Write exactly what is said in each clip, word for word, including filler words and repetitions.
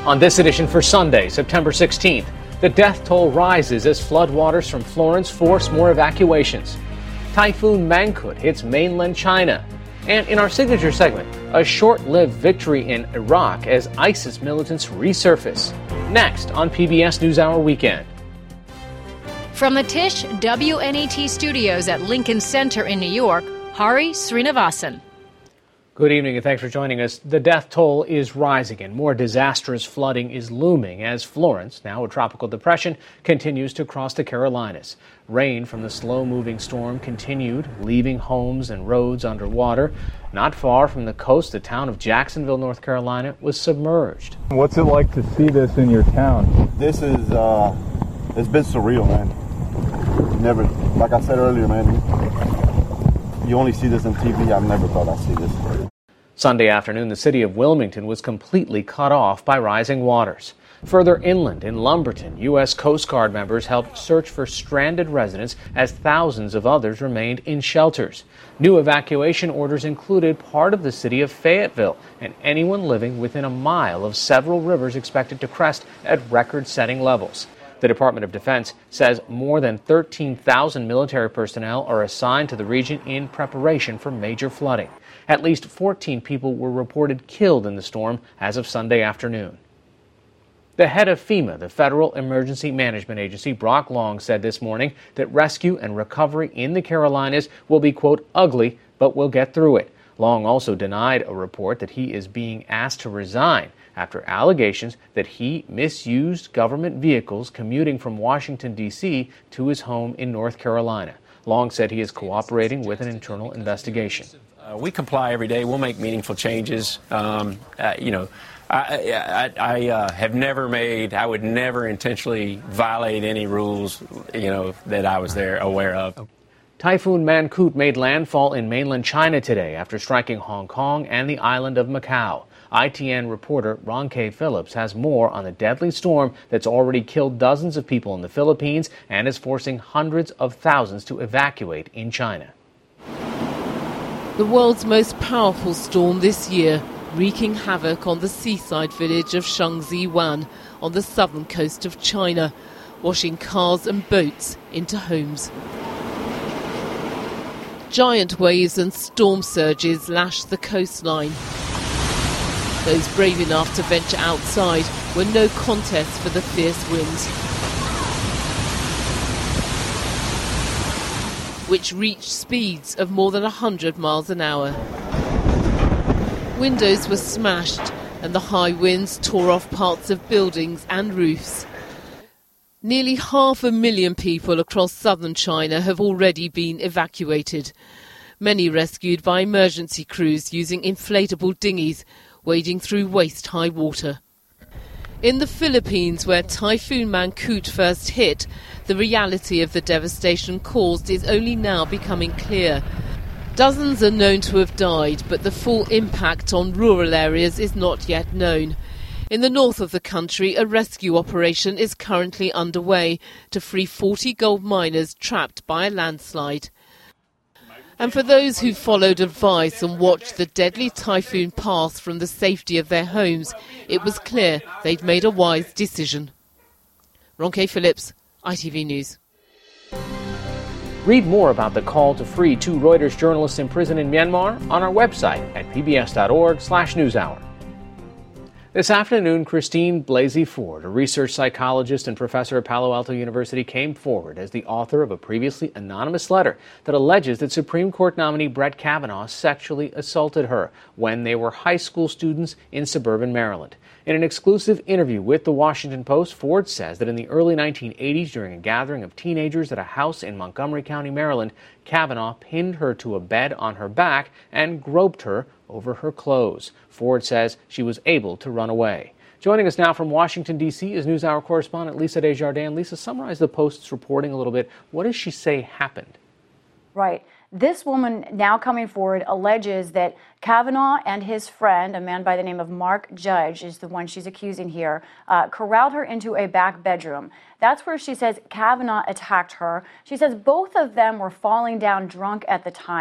On this edition for Sunday, September sixteenth, the death toll rises as floodwaters from Florence force more evacuations. Typhoon Mangkhut hits mainland China. And in our signature segment, a short-lived victory in Iraq as ISIS militants resurface. Next on P B S NewsHour Weekend. From the Tisch W N E T studios at Lincoln Center in New York, Hari Srinivasan. Good evening and thanks for joining us. The death toll is rising and more disastrous flooding is looming as Florence, now a tropical depression, continues to cross the Carolinas. Rain from the slow-moving storm continued, leaving homes and roads underwater. Not far from the coast, the town of Jacksonville, North Carolina, was submerged. What's it like to see this in your town? This is, uh, it's been surreal, man. Never, like I said earlier, man, you only see this on T V. I've never thought I'd see this. Sunday afternoon, the city of Wilmington was completely cut off by rising waters. Further inland in Lumberton, U S Coast Guard members helped search for stranded residents as thousands of others remained in shelters. New evacuation orders included part of the city of Fayetteville and anyone living within a mile of several rivers expected to crest at record-setting levels. The Department of Defense says more than thirteen thousand military personnel are assigned to the region in preparation for major flooding. At least fourteen people were reported killed in the storm as of Sunday afternoon. The head of FEMA, the Federal Emergency Management Agency, Brock Long, said this morning that rescue and recovery in the Carolinas will be, quote, ugly, but we'll get through it. Long also denied a report that he is being asked to resign after allegations that he misused government vehicles commuting from Washington, D C to his home in North Carolina. Long said he is cooperating with an internal investigation. Uh, we comply every day. We'll make meaningful changes. Um, uh, you know, I, I, I uh, have never made, I would never intentionally violate any rules, you know, that I was there aware of. Typhoon Mangkhut made landfall in mainland China today after striking Hong Kong and the island of Macau. I T N reporter Ron K. Phillips has more on the deadly storm that's already killed dozens of people in the Philippines and is forcing hundreds of thousands to evacuate in China. The world's most powerful storm this year, wreaking havoc on the seaside village of Shangziwan on the southern coast of China, washing cars and boats into homes. Giant waves and storm surges lash the coastline. Those brave enough to venture outside were no contest for the fierce winds, which reached speeds of more than one hundred miles an hour. Windows were smashed and the high winds tore off parts of buildings and roofs. Nearly half a million people across southern China have already been evacuated, many rescued by emergency crews using inflatable dinghies wading through waist-high water. In the Philippines, where Typhoon Mangkhut first hit, the reality of the devastation caused is only now becoming clear. Dozens are known to have died, but the full impact on rural areas is not yet known. In the north of the country, a rescue operation is currently underway to free forty gold miners trapped by a landslide. And for those who followed advice and watched the deadly typhoon pass from the safety of their homes, it was clear they'd made a wise decision. Ron K. Phillips, I T V News. Read more about the call to free two Reuters journalists in prison in Myanmar on our website at pbs.org slash newshour. This afternoon, Christine Blasey Ford, a research psychologist and professor at Palo Alto University, came forward as the author of a previously anonymous letter that alleges that Supreme Court nominee Brett Kavanaugh sexually assaulted her when they were high school students in suburban Maryland. In an exclusive interview with The Washington Post, Ford says that in the early nineteen eighties, during a gathering of teenagers at a house in Montgomery County, Maryland, Kavanaugh pinned her to a bed on her back and groped her over her clothes. Ford says she was able to run away. Joining us now from Washington, D C is NewsHour correspondent Lisa Desjardins. Lisa, summarize the Post's reporting a little bit. What does she say happened? Right. This woman now coming forward alleges that Kavanaugh and his friend, a man by the name of Mark Judge, is the one she's accusing here, uh, corralled her into a back bedroom. That's where she says Kavanaugh attacked her. She says both of them were falling down drunk at the time.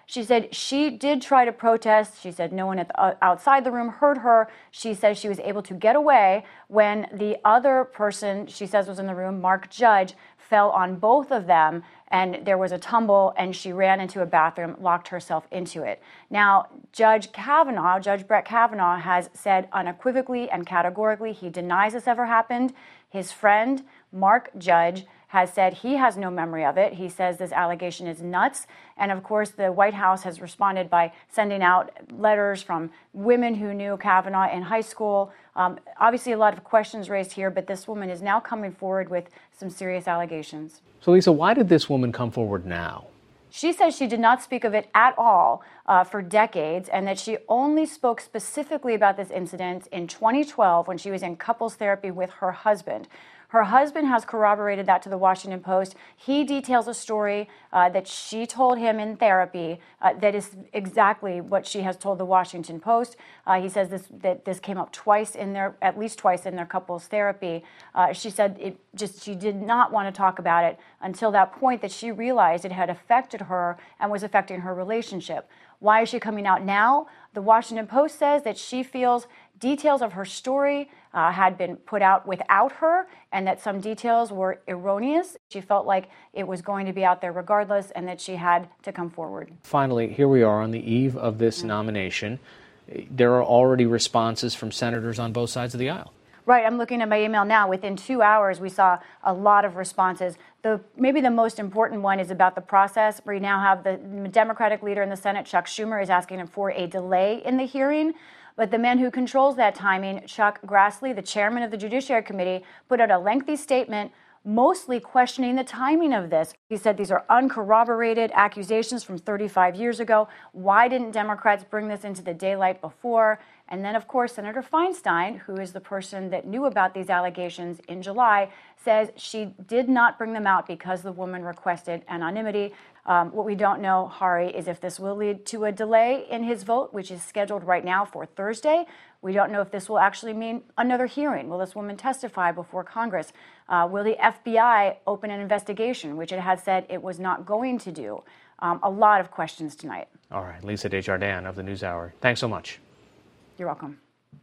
She said she did try to protest. She said no one at the, uh, outside the room heard her. She says she was able to get away when the other person she says was in the room, Mark Judge, fell on both of them, and there was a tumble, and she ran into a bathroom, locked herself into it. Now, Judge Kavanaugh, Judge Brett Kavanaugh, has said unequivocally and categorically he denies this ever happened. His friend, Mark Judge, has said he has no memory of it. He says this allegation is nuts. And of course, the White House has responded by sending out letters from women who knew Kavanaugh in high school. Um, obviously, a lot of questions raised here, but this woman is now coming forward with some serious allegations. So, Lisa, why did this woman come forward now? She says she did not speak of it at all uh, for decades, and that she only spoke specifically about this incident in twenty twelve when she was in couples therapy with her husband. Her husband has corroborated that to the Washington Post. He details a story uh, that she told him in therapy uh, that is exactly what she has told the Washington Post. Uh, he says this, that this came up twice in their, at least twice in their couples therapy. Uh, she said it just she did not want to talk about it until that point that she realized it had affected her and was affecting her relationship. Why is she coming out now? The Washington Post says that she feels details of her story uh, had been put out without her, and that some details were erroneous. She felt like it was going to be out there regardless, and that she had to come forward. Finally, here we are on the eve of this mm-hmm. nomination. There are already responses from senators on both sides of the aisle. Right, I'm looking at my email now. Within two hours, we saw a lot of responses. The maybe the most important one is about the process. We now have the Democratic leader in the Senate, Chuck Schumer, is asking for a delay in the hearing. But the man who controls that timing, Chuck Grassley, the chairman of the Judiciary Committee, put out a lengthy statement mostly questioning the timing of this. He said these are uncorroborated accusations from thirty-five years ago. Why didn't Democrats bring this into the daylight before? And then, of course, Senator Feinstein, who is the person that knew about these allegations in July, says she did not bring them out because the woman requested anonymity. Um, what we don't know, Hari, is if this will lead to a delay in his vote, which is scheduled right now for Thursday. We don't know if this will actually mean another hearing. Will this woman testify before Congress? Uh, will the F B I open an investigation, which it had said it was not going to do? Um, a lot of questions tonight. All right, Lisa Desjardins of the NewsHour. Thanks so much. You're welcome.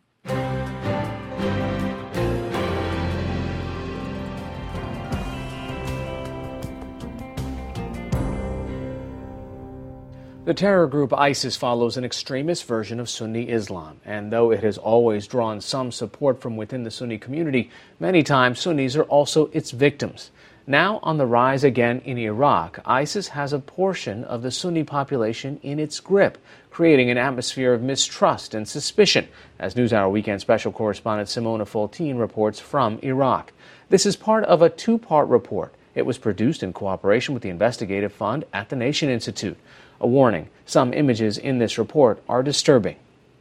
The terror group ISIS follows an extremist version of Sunni Islam, and though it has always drawn some support from within the Sunni community, many times Sunnis are also its victims. Now on the rise again in Iraq, ISIS has a portion of the Sunni population in its grip, creating an atmosphere of mistrust and suspicion, as NewsHour Weekend Special Correspondent Simona Foltine reports from Iraq. This is part of a two-part report. It was produced in cooperation with the Investigative Fund at the Nation Institute. A warning, some images in this report are disturbing.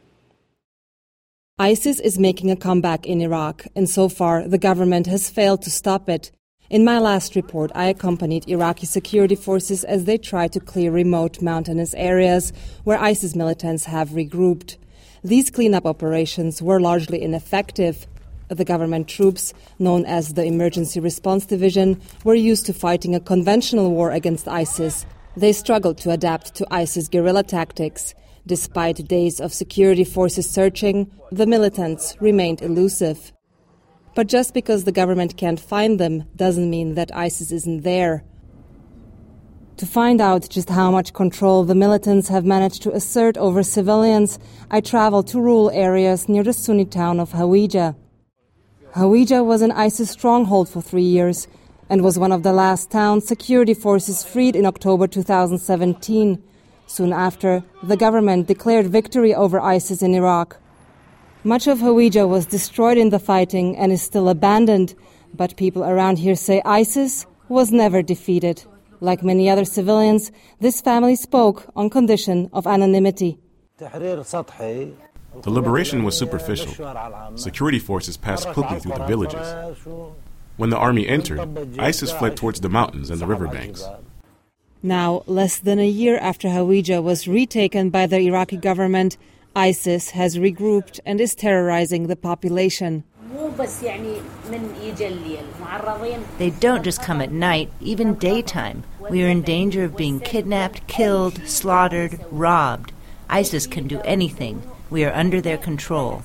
ISIS is making a comeback in Iraq, and so far the government has failed to stop it. In my last report, I accompanied Iraqi security forces as they tried to clear remote mountainous areas where ISIS militants have regrouped. These cleanup operations were largely ineffective. The government troops, known as the Emergency Response Division, were used to fighting a conventional war against ISIS. They struggled to adapt to ISIS guerrilla tactics. Despite days of security forces searching, the militants remained elusive. But just because the government can't find them doesn't mean that ISIS isn't there. To find out just how much control the militants have managed to assert over civilians, I traveled to rural areas near the Sunni town of Hawija. Hawija was an ISIS stronghold for three years and was one of the last towns security forces freed in October two thousand seventeen. Soon after, the government declared victory over ISIS in Iraq. Much of Hawija was destroyed in the fighting and is still abandoned, but people around here say ISIS was never defeated. Like many other civilians, this family spoke on condition of anonymity. The liberation was superficial. Security forces passed quickly through the villages. When the army entered, ISIS fled towards the mountains and the riverbanks. Now, less than a year after Hawija was retaken by the Iraqi government, ISIS has regrouped and is terrorizing the population. They don't just come at night, even daytime. We are in danger of being kidnapped, killed, slaughtered, robbed. ISIS can do anything. We are under their control.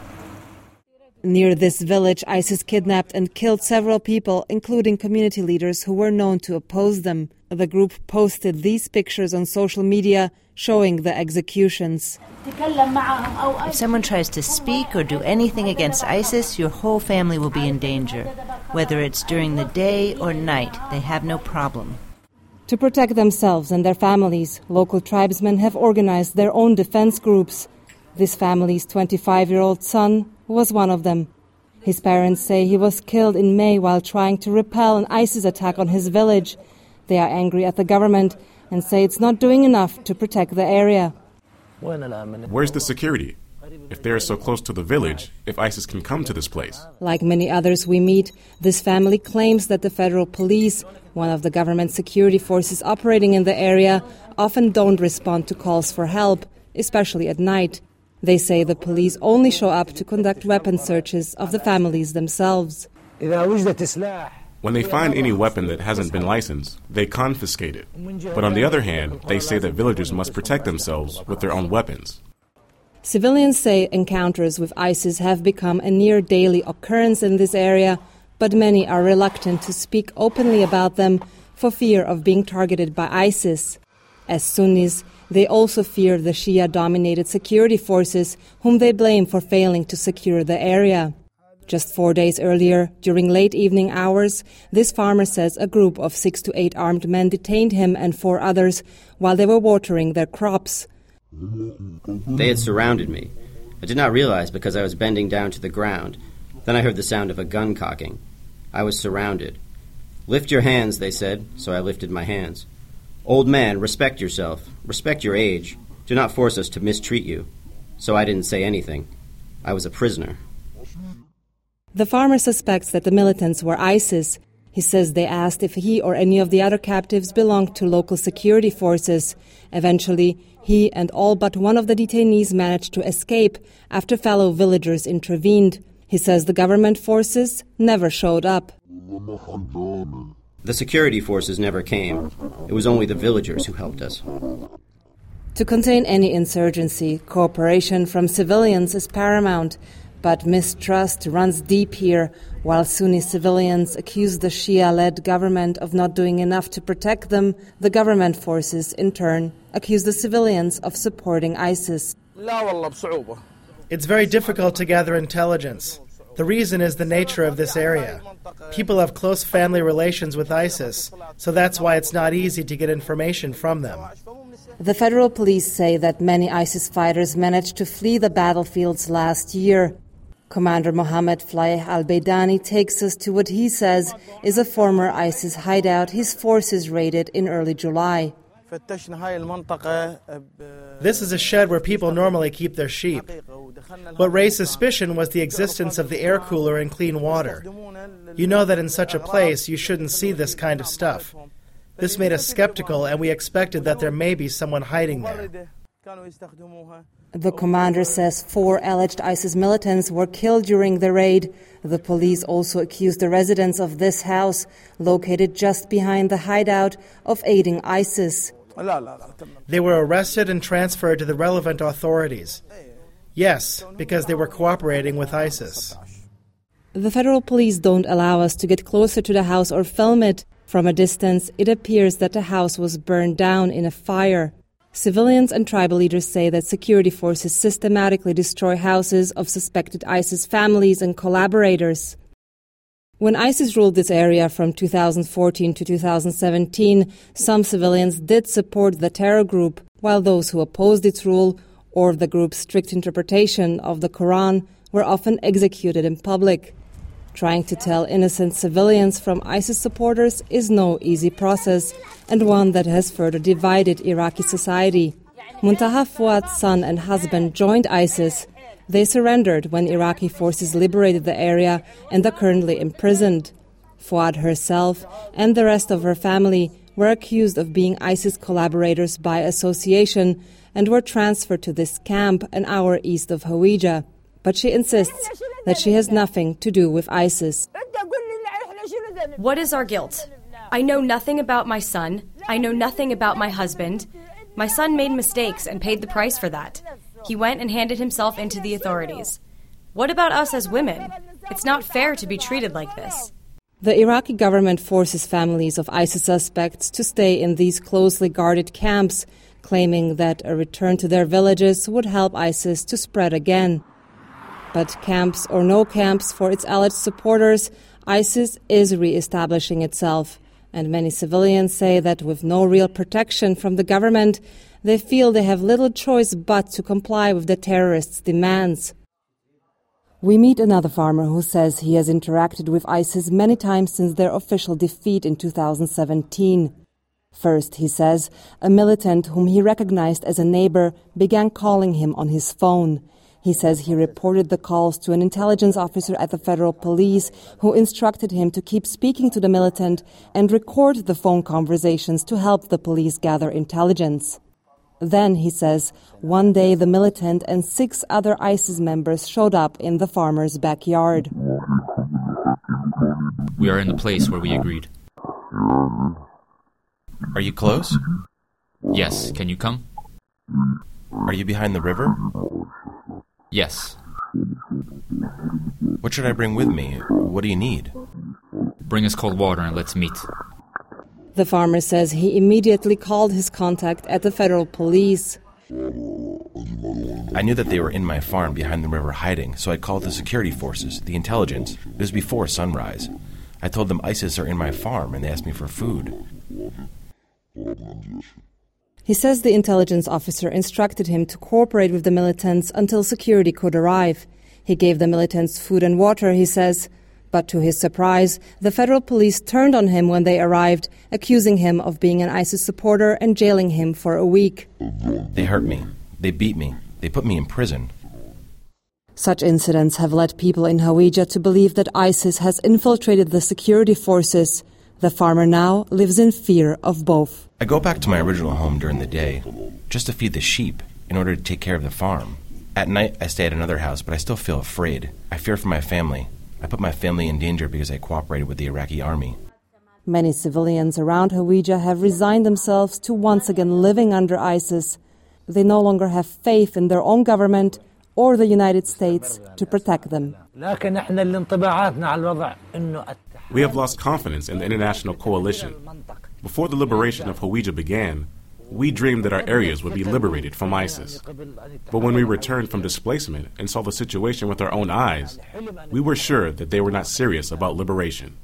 Near this village, ISIS kidnapped and killed several people, including community leaders who were known to oppose them. The group posted these pictures on social media showing the executions. If someone tries to speak or do anything against ISIS, your whole family will be in danger. Whether it's during the day or night, they have no problem. To protect themselves and their families, local tribesmen have organized their own defense groups. This family's twenty-five-year-old son was one of them. His parents say he was killed in May while trying to repel an ISIS attack on his village. They are angry at the government and say it's not doing enough to protect the area. Where's the security? If they are so close to the village, if ISIS can come to this place? Like many others we meet, this family claims that the federal police, one of the government security forces operating in the area, often don't respond to calls for help, especially at night. They say the police only show up to conduct weapon searches of the families themselves. When they find any weapon that hasn't been licensed, they confiscate it. But on the other hand, they say that villagers must protect themselves with their own weapons. Civilians say encounters with ISIS have become a near daily occurrence in this area, but many are reluctant to speak openly about them for fear of being targeted by ISIS. As Sunnis, they also fear the Shia-dominated security forces, whom they blame for failing to secure the area. Just four days earlier, during late evening hours, this farmer says a group of six to eight armed men detained him and four others while they were watering their crops. They had surrounded me. I did not realize because I was bending down to the ground. Then I heard the sound of a gun cocking. I was surrounded. "Lift your hands," they said, so I lifted my hands. "Old man, respect yourself. Respect your age. Do not force us to mistreat you." So I didn't say anything. I was a prisoner. The farmer suspects that the militants were ISIS. He says they asked if he or any of the other captives belonged to local security forces. Eventually, he and all but one of the detainees managed to escape after fellow villagers intervened. He says the government forces never showed up. The security forces never came. It was only the villagers who helped us. To contain any insurgency, cooperation from civilians is paramount. But mistrust runs deep here, while Sunni civilians accuse the Shia-led government of not doing enough to protect them. The government forces, in turn, accuse the civilians of supporting ISIS. It's very difficult to gather intelligence. The reason is the nature of this area. People have close family relations with ISIS, so that's why it's not easy to get information from them. The federal police say that many ISIS fighters managed to flee the battlefields last year. Commander Mohammed Flaih al-Baydani takes us to what he says is a former ISIS hideout his forces raided in early July. This is a shed where people normally keep their sheep. What raised suspicion was the existence of the air cooler and clean water. You know that in such a place you shouldn't see this kind of stuff. This made us skeptical, and we expected that there may be someone hiding there. The commander says four alleged ISIS militants were killed during the raid. The police also accused the residents of this house, located just behind the hideout, of aiding ISIS. They were arrested and transferred to the relevant authorities. Yes, because they were cooperating with ISIS. The federal police don't allow us to get closer to the house or film it. From a distance, it appears that the house was burned down in a fire. Civilians and tribal leaders say that security forces systematically destroy houses of suspected ISIS families and collaborators. When ISIS ruled this area from two thousand fourteen to two thousand seventeen, some civilians did support the terror group, while those who opposed its rule or the group's strict interpretation of the Quran were often executed in public. Trying to tell innocent civilians from ISIS supporters is no easy process, and one that has further divided Iraqi society. Muntaha Fuad's son and husband joined ISIS. They surrendered when Iraqi forces liberated the area and are currently imprisoned. Fuad herself and the rest of her family were accused of being ISIS collaborators by association and were transferred to this camp an hour east of Hawija. But she insists that she has nothing to do with ISIS. What is our guilt? I know nothing about my son. I know nothing about my husband. My son made mistakes and paid the price for that. He went and handed himself into the authorities. What about us as women? It's not fair to be treated like this. The Iraqi government forces families of ISIS suspects to stay in these closely guarded camps, claiming that a return to their villages would help ISIS to spread again. But camps or no camps for its alleged supporters, ISIS is re-establishing itself. And many civilians say that with no real protection from the government, they feel they have little choice but to comply with the terrorists' demands. We meet another farmer who says he has interacted with ISIS many times since their official defeat in two thousand seventeen. First, he says, a militant whom he recognized as a neighbor began calling him on his phone. He says he reported the calls to an intelligence officer at the federal police, who instructed him to keep speaking to the militant and record the phone conversations to help the police gather intelligence. Then, he says, one day the militant and six other ISIS members showed up in the farmer's backyard. We are in the place where we agreed. Are you close? Yes. Can you come? Are you behind the river? Yes. What should I bring with me? What do you need? Bring us cold water and let's meet. The farmer says he immediately called his contact at the federal police. I knew that they were in my farm behind the river hiding, so I called the security forces, the intelligence. It was before sunrise. I told them ISIS are in my farm, and they asked me for food. He says the intelligence officer instructed him to cooperate with the militants until security could arrive. He gave the militants food and water, he says. But to his surprise, the federal police turned on him when they arrived, accusing him of being an ISIS supporter and jailing him for a week. They hurt me. They beat me. They put me in prison. Such incidents have led people in Hawija to believe that ISIS has infiltrated the security forces. The farmer now lives in fear of both. I go back to my original home during the day, just to feed the sheep, in order to take care of the farm. At night, I stay at another house, but I still feel afraid. I fear for my family. I put my family in danger because I cooperated with the Iraqi army. Many civilians around Hawija have resigned themselves to once again living under ISIS. They no longer have faith in their own government or the United States to protect them. We have lost confidence in the international coalition. Before the liberation of Hawija began, we dreamed that our areas would be liberated from ISIS. But when we returned from displacement and saw the situation with our own eyes, we were sure that they were not serious about liberation.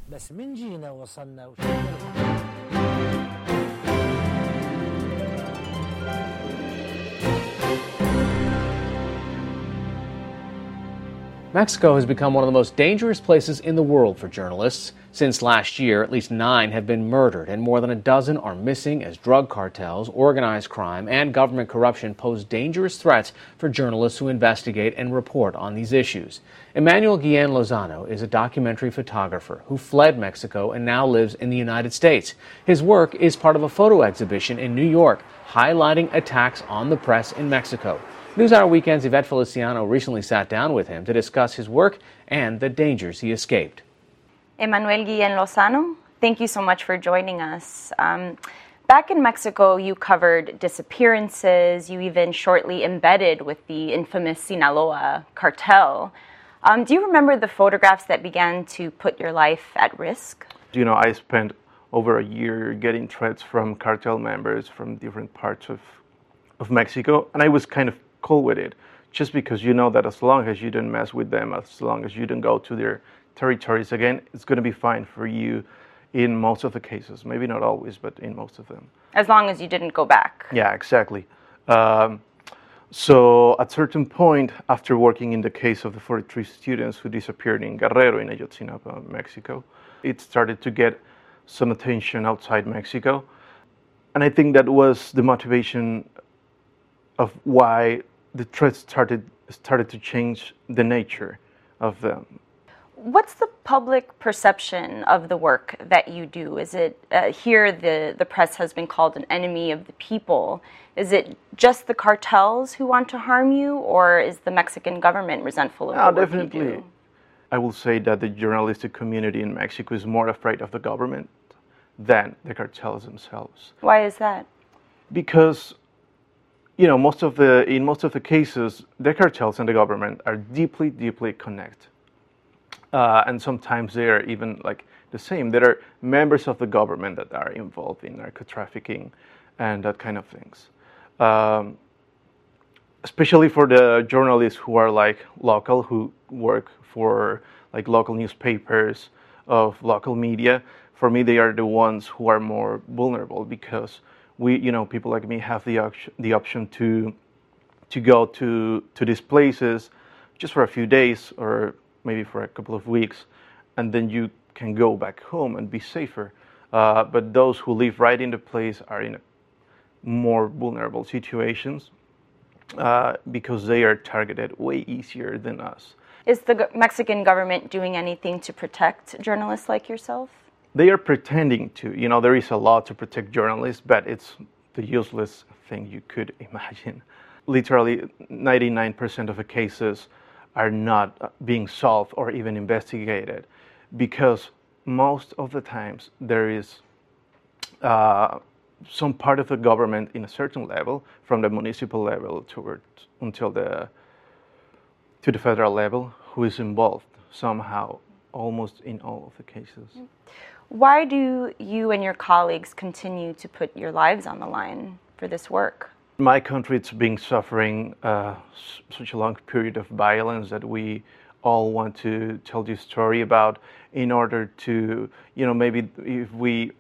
Mexico has become one of the most dangerous places in the world for journalists. Since last year, at least nine have been murdered and more than a dozen are missing as drug cartels, organized crime, and government corruption pose dangerous threats for journalists who investigate and report on these issues. Emmanuel Guillen Lozano is a documentary photographer who fled Mexico and now lives in the United States. His work is part of a photo exhibition in New York highlighting attacks on the press in Mexico. NewsHour Weekend's Yvette Feliciano recently sat down with him to discuss his work and the dangers he escaped. Emmanuel Guillen Lozano, thank you so much for joining us. Um, back in Mexico, you covered disappearances. You even shortly embedded with the infamous Sinaloa cartel. Um, do you remember the photographs that began to put your life at risk? You know, I spent over a year getting threats from cartel members from different parts of, of Mexico, and I was kind of cool with it, just because you know that as long as you don't mess with them, as long as you don't go to their territories again, it's going to be fine for you in most of the cases. Maybe not always, but in most of them. As long as you didn't go back. Yeah, exactly. Um, so at a certain point, after working in the case of the forty-three students who disappeared in Guerrero, in Ayotzinapa, Mexico, it started to get some attention outside Mexico. And I think that was the motivation of why the threats started started to change the nature of them. What's the public perception of the work that you do? Is it uh, here the, the press has been called an enemy of the people? Is it just the cartels who want to harm you, or is the Mexican government resentful of no, the work definitely. you do? I will say that the journalistic community in Mexico is more afraid of the government than the cartels themselves. Why is that? Because, you know, most of the in most of the cases, the cartels and the government are deeply, deeply connected, uh, and sometimes they are even like the same. There are members of the government that are involved in narco trafficking and that kind of things. Um, especially for the journalists who are like local, who work for like local newspapers of local media. For me, they are the ones who are more vulnerable because we, you know, people like me have the option, the option to to go to to these places just for a few days or maybe for a couple of weeks, and then you can go back home and be safer. Uh, but those who live right in the place are in more vulnerable situations uh, because they are targeted way easier than us. Is the Mexican government doing anything to protect journalists like yourself? They are pretending to. You know, there is a law to protect journalists, but it's the useless thing you could imagine. Literally, ninety-nine percent of the cases are not being solved or even investigated because most of the times there is uh, some part of the government in a certain level, from the municipal level toward until the to the federal level, who is involved somehow, almost in all of the cases. Why do you and your colleagues continue to put your lives on the line for this work? My country, it's been suffering uh, such a long period of violence that we all want to tell this story about in order to, you know, maybe if we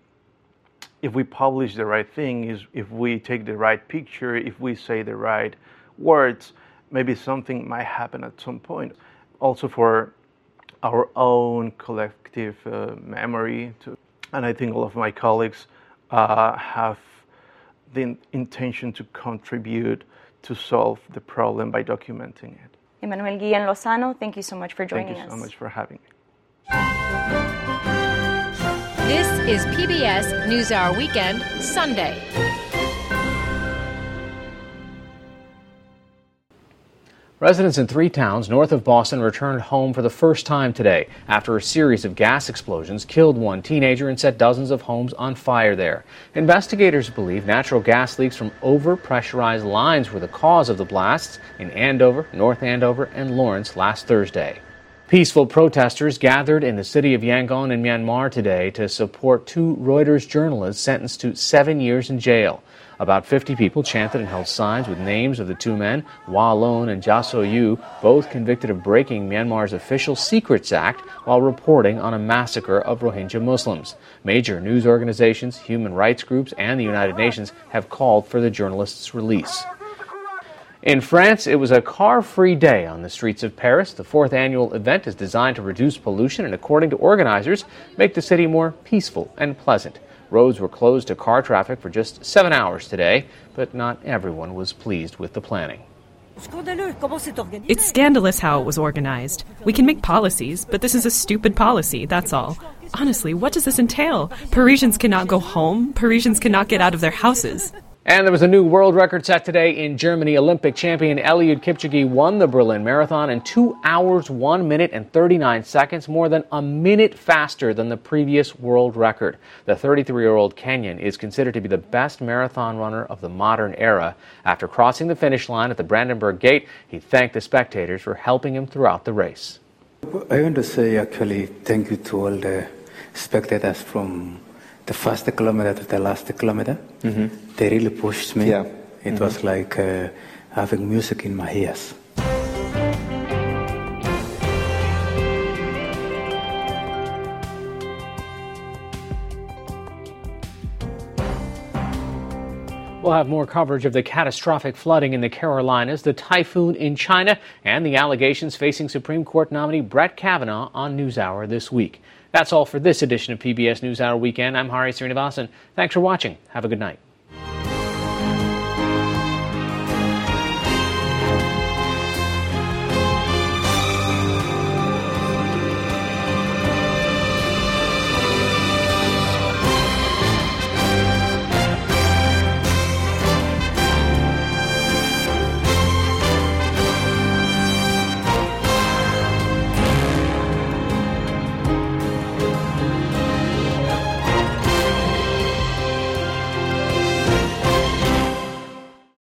if we publish the right thing, is if we take the right picture, if we say the right words, maybe something might happen at some point. Also for our own collective uh, memory. To, and I think all of my colleagues uh, have the in- intention to contribute to solve the problem by documenting it. Emmanuel Guillen Lozano, thank you so much for joining us. Thank you so much for having me. This is P B S NewsHour Weekend, Sunday. Residents in three towns north of Boston returned home for the first time today after a series of gas explosions killed one teenager and set dozens of homes on fire there. Investigators believe natural gas leaks from over-pressurized lines were the cause of the blasts in Andover, North Andover, and Lawrence last Thursday. Peaceful protesters gathered in the city of Yangon in Myanmar today to support two Reuters journalists sentenced to seven years in jail. About fifty people chanted and held signs with names of the two men, Wa Lon and Ja So-yu, both convicted of breaking Myanmar's Official Secrets Act while reporting on a massacre of Rohingya Muslims. Major news organizations, human rights groups, and the United Nations have called for the journalists' release. In France, it was a car-free day on the streets of Paris. The fourth annual event is designed to reduce pollution and, according to organizers, make the city more peaceful and pleasant. Roads were closed to car traffic for just seven hours today, but not everyone was pleased with the planning. It's scandalous how it was organized. We can make policies, but this is a stupid policy, that's all. Honestly, what does this entail? Parisians cannot go home. Parisians cannot get out of their houses. And there was a new world record set today in Germany. Olympic champion Eliud Kipchoge won the Berlin Marathon in two hours, one minute and thirty-nine seconds, more than a minute faster than the previous world record. The thirty-three-year-old Kenyan is considered to be the best marathon runner of the modern era. After crossing the finish line at the Brandenburg Gate, he thanked the spectators for helping him throughout the race. I want to say actually thank you to all the spectators from the first kilometer to the last kilometer. Mm-hmm. They really pushed me. Yeah. It mm-hmm. was like uh, having music in my ears. We'll have more coverage of the catastrophic flooding in the Carolinas, the typhoon in China, and the allegations facing Supreme Court nominee Brett Kavanaugh on NewsHour this week. That's all for this edition of P B S NewsHour Weekend. I'm Hari Srinivasan. Thanks for watching. Have a good night.